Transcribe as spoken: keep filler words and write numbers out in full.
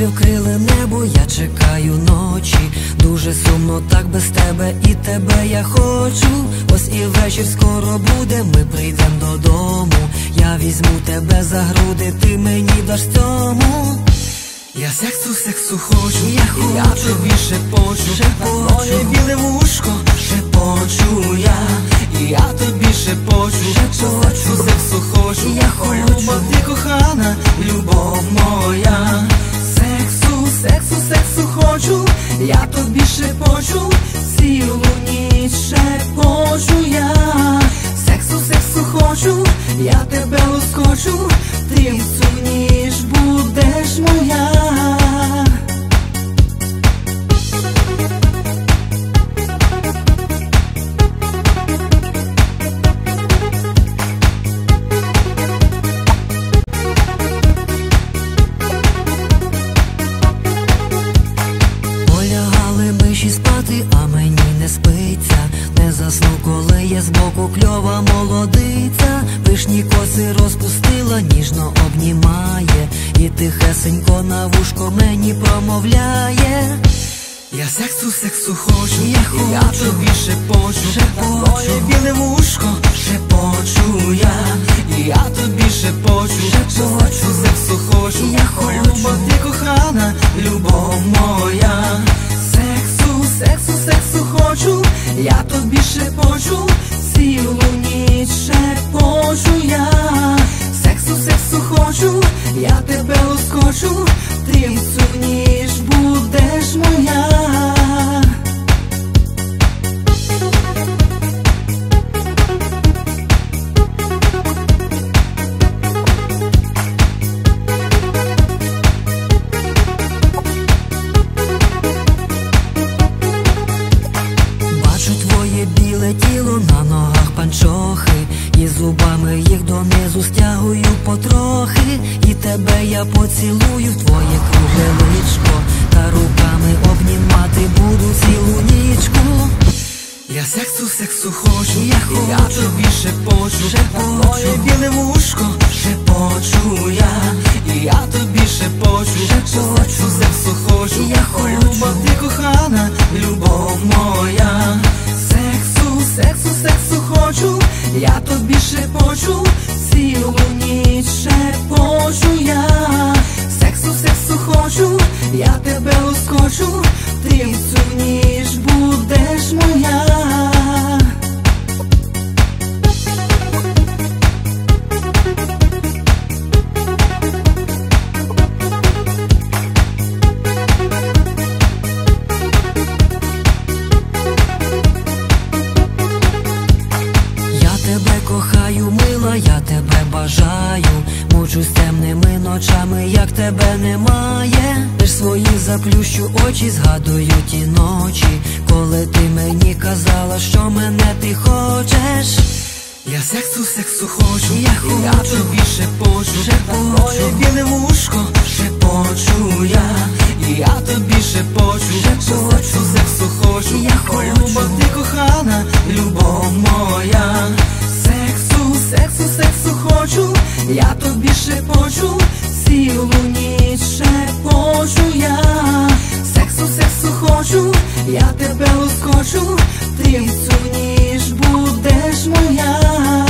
вкрили небо, я чекаю ночі. Дуже сумно так без тебе, і тебе я хочу. Ось і вечір скоро буде, ми прийдем додому. Я візьму тебе за груди, ти мені даш цьому. Я сексу, сексу хочу, я хочу, я тобі шепочу, шепочу, моє біле вушко, шепочу я. І я тобі шепочу, шепочу, сексу, сексу хочу, я хочу, бо ти кохана, любов моя. Сексу, сексу, сексу хочу, я тобі шепочу, цілу ніч шепочу я. Сексу, сексу хочу, я тебе лоскочу, ти в цю ніч будеш моя. Полягали миші спати, а мені не спиться. Не засну, коли я збоку кльова молодиця. Пишні коси розпустила, ніжно обнімає, і тихесенько на вушко мені промовляє. Я сексу, сексу хочу, я хочу, я тобі шепочу, шепочу, моє біле вушко, шепочу я. І я тобі шепочу, шепочу, сексу хочу, я хочу, бо ти кохана, любов моя. Сексу, сексу, сексу хочу, я тобі шепочу, цілу ніч шепочу я. Сексу, сексу хочу, я тебе лоскочу, ти в цю ніч будеш моя. Бачу твоє біле тіло, на ногах панчохи, і зубами їх донизу стягую потрохи. І тебе я поцілую в твоє кругле личко, та руками обнімати буду цілу нічку. Я сексу, сексу хочу, я хочу, я тобі шепочу, шепочу, моє біле вушко, шепочу я. І я тобі шепочу, шепочу, сексу хочу, я хочу, бо ти кохана, любов моя. Сексу, сексу, сексу хочу, я тобі шепочу, цілу ніч шепочу я. Сексу, сексу хочу, я тебе лоскочу, ти в цю ніч будеш моя. Тебе кохаю, мила, я тебе бажаю. Мучусь темними ночами, як тебе немає. Лиш свої заплющу очі, згадую ті ночі, коли ти мені казала, що мене ти хочеш. Я сексу, сексу хочу, я хочу, я тобі шепочу, шепочу, моє біле вушко, шепочу я. І я тобі шепочу, шепочу, сексу хочу, я хочу, бо ти кохана, любов моя. Сексу, сексу, сексу хочу, я тобі шепочу, цілу ніч шепочу я. Сексу, сексу хочу, я тебе лоскочу, ти в цю ніч будеш моя.